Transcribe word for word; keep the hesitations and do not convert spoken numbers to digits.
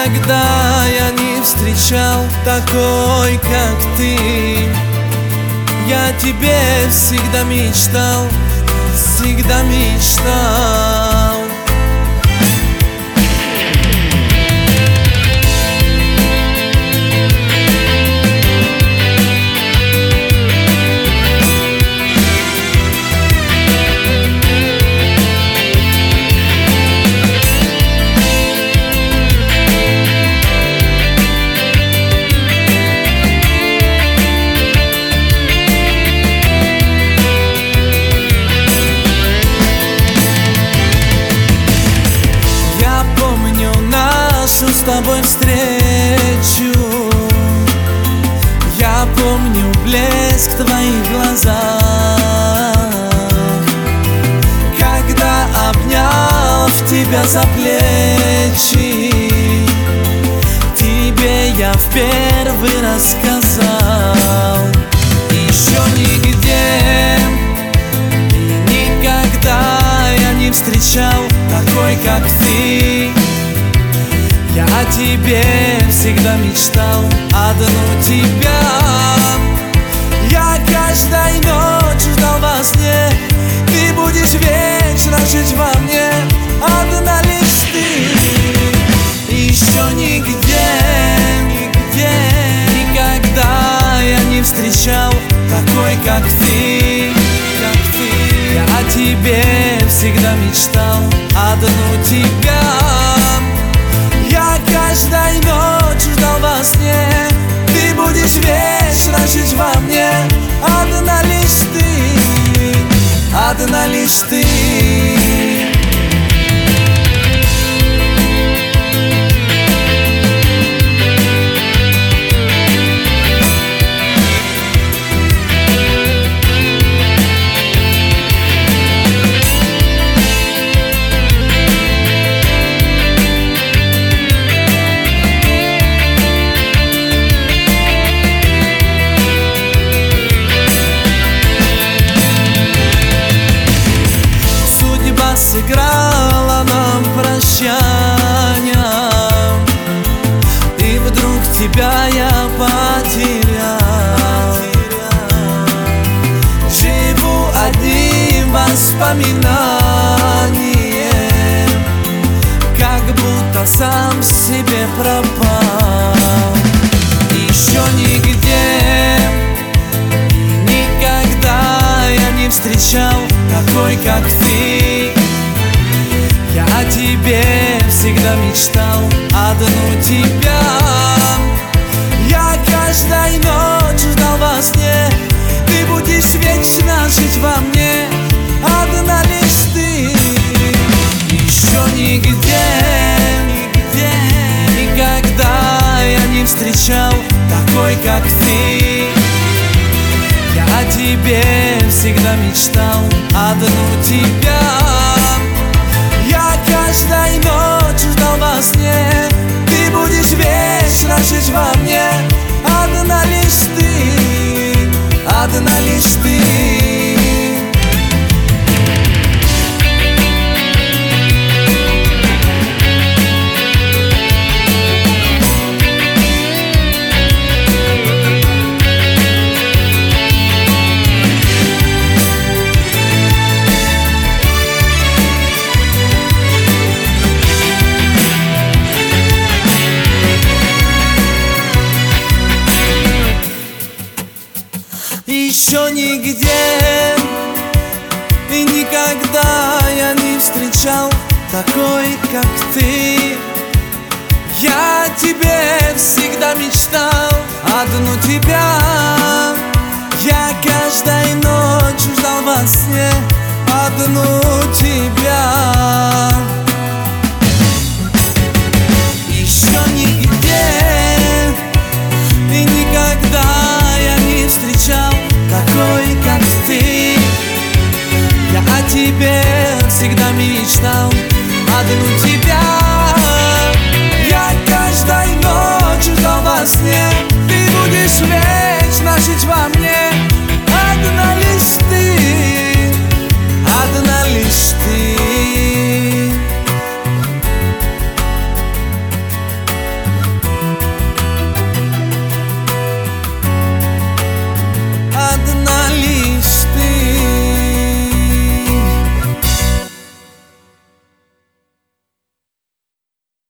никогда я не встречал такой, как ты. Я о тебе всегда мечтал, всегда мечтал. С тобой встречу, я помню блеск твоих глазах, когда обнял в тебя за плечи, тебе я в первый раз сказал: еще нигде и никогда я не встречал такой, как ты. Я о тебе всегда мечтал, одну тебя. Я каждой ночью ждал во сне, ты будешь вечно жить во мне, одна лишь ты. Еще нигде, нигде, никогда я не встречал такой, как ты, как ты. Я о тебе всегда мечтал, одну тебя. Я каждой ночью ждал во сне, ты будешь вечно жить во мне, одна лишь ты, одна лишь ты. Сыграла нам прощание, и вдруг тебя я потерял. Живу одним воспоминанием, как будто сам себе пропал. Еще нигде и никогда я не встречал такой, как ты. Я о тебе всегда мечтал, одну тебя. Я каждой ночью ждал во сне, ты будешь вечно жить во мне, одна лишь ты. Еще нигде, нигде, никогда я не встречал такой, как ты. Я о тебе всегда мечтал, одну тебя. Я каждой ночью ждал во сне, ты будешь вечно жить во мне, одна лишь ты, одна лишь ты. Еще нигде и никогда я не встречал такой, как ты. Я о тебе всегда мечтал, одну тебя. Я каждой ночью ждал во сне, одну тебя.